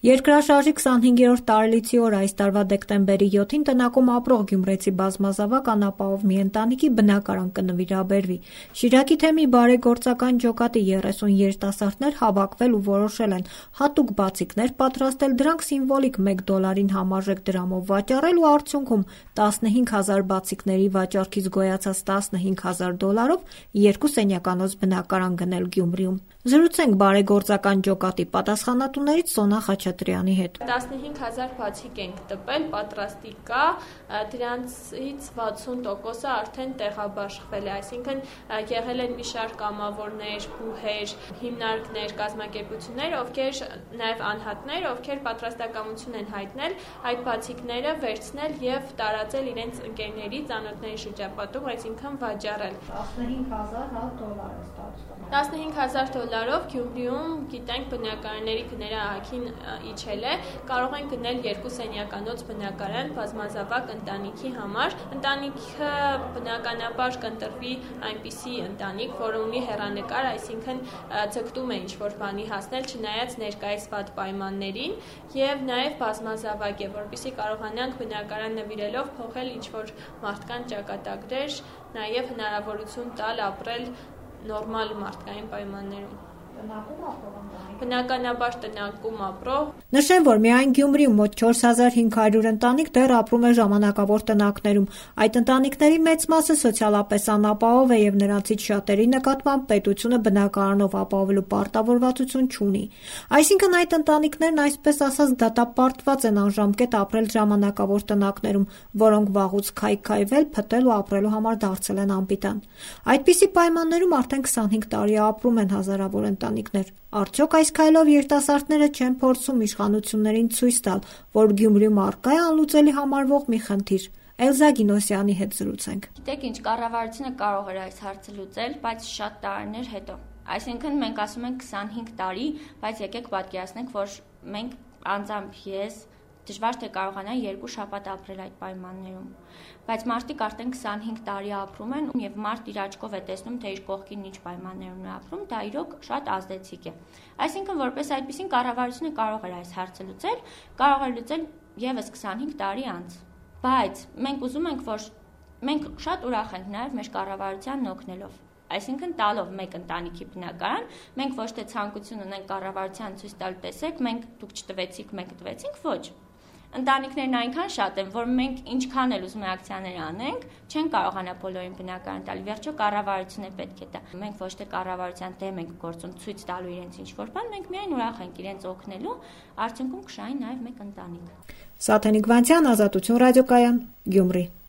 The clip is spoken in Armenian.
Երկրաշարժի 25-րդ տարելիցի օր այս տարվա դեկտեմբերի 7-ին տնակում ապրող գյումրեցի բազմազավակ անապահով մի ընտանիքի բնակարան կնվիրաբերվի։ Շիրակի թեմի բարեգործական ջոկատի 30 երիտասարդներ հավաքվել ու որոշել են հատուկ բացիկներ պատրաստել, դրանք սիմվոլիկ $1 համարժեք դրամով վաճառել ու արդյունքում 15,000 բացիկների վաճառքից գոյացած $15,000 2 սենյականոց բնակարան գնել Գյումրիում։ Զրուցենք բարեգործական ջոկատի պատասխանատուներից Սոնա Խաչատրյանի հետ։ 15,000 բացիկ ենք տպել, պատրաստի կա, դրանցից 60%-ը արդեն տեղաբաշխվել է, այսինքն եղել են մի շարք կամավորներ, բուհեր, հիմնարկներ, կազմակերպություններ, ովքեր նաև անհատներ, ովքեր պատրաստակամություն են հայտնել այդ բացիկները վերցնել եւ տարածել իրենց ընկերների, ծանոթների շրջապատում, այսինքն վաճառել։ $15,000 Գյումրիում գիտենք բնակարանների գները ահագին իջել է, կարող են գնել 2 սենյականոց բնակարան բազմազավակ ընտանիքի համար։ Ընտանիքը բնականաբար կընտրվի այնպիսի ընտանիք, որը ունի հեռանկար, այսինքն ձգտում է ինչ-որ բանի հասնել, չնայած ներկայիս վատ պայմաններին, եւ նաեւ բազմազավակ է, որպեսզի կարողանանք բնակարան նվիրելով փոխել ինչ-որ մարդկան ճակատագրեր, նաեւ հնարավորություն տալ ապրել նորմալ մարդկային պայմաններում։ Բնականաբար տնակում ապրող։ Նշեմ, որ միայն Գյումրիում մոտ 4500 ընտանիք դեռ ապրում է ժամանակավոր տնակներում։ Այդ ընտանիքների մեծ մասը սոցիալապես անապահով է եւ նրանցից շատերի նկատմամբ պետությունը բնակարանով ապահովելու պարտավորվածություն չունի։ Այսինքն այդ ընտանիքներն այսպես ասած դատապարտված են անժամկետ ապրել ժամանակավոր տնակներում, որոնք վաղուց քայքայվել, փտել ու ապրելու համար դարձել են անպիտան։ Այդպիսի պայմաններում արդեն 25 տարի ապրում են հազարավոր ընտանիքներ։ Արդյոք այս քայլով երիտասարդները չեն փորձում իշխանություններին ցույց տալ, որ Գյումրիում առկա է անլուծելի համարվող մի խնդիր։ Էլզա Գինոսյանի հետ զրուցենք։ Գիտեք ինչ, կառավարությունը կարող էր այս հարցը լուծել, բայց շատ տարիներ հետո։ Այսինքն մենք ասում ենք 25 տարի, բայց եկեք պատկերացնենք, որ մենք անձամբ ես դժվար թե կարողանա 2 շաբաթ ապրել այդ պայմաններում, բայց մարդիկ արդեն 25 տարի ապրում են եւ մարդ իր աչքով է տեսնում, թե իր կողքին ինչ պայմաններում է ապրում, դա իրոք շատ ազդեցիկ է։ Այսինքն որպես այդպեսին կառավարությունը կարող էր այս հարցը լուծել, կարող էր լուծել եւս 25 տարի անց, բայց մենք ուզում ենք, որ մենք շատ ուրախ ենք նաեւ մեր կառավարությանն օգնելով։ Այսինքն տալով մեկ ընտանիքի բնակարան, մենք ոչ թե ցանկություն ունենք կառավարության ցույց տալ, տեսեք, մենք դուք չտվեցիք, մենք տվեցինք, ոչ։ Ընտանիքներն այնքան շատ են, որ մենք ինչքան էլ ուզում ենք ակցիաներ անենք, չեն կարողանա բոլորին բնակարան տալ։ Վերջո կառավարությունը պետք է տա։ Մենք ոչ թե կառավարության դեմ ենք գործում ցույց տալու իրենց ինչ-որ բան, մենք միայն ուրախ ենք իրենց օգնելու, արդյունքում կշահի նաև մեկ ընտանիք։ Սաթենիկ Վանցյան, Ազատություն ռադիոկայան, Գյումրի։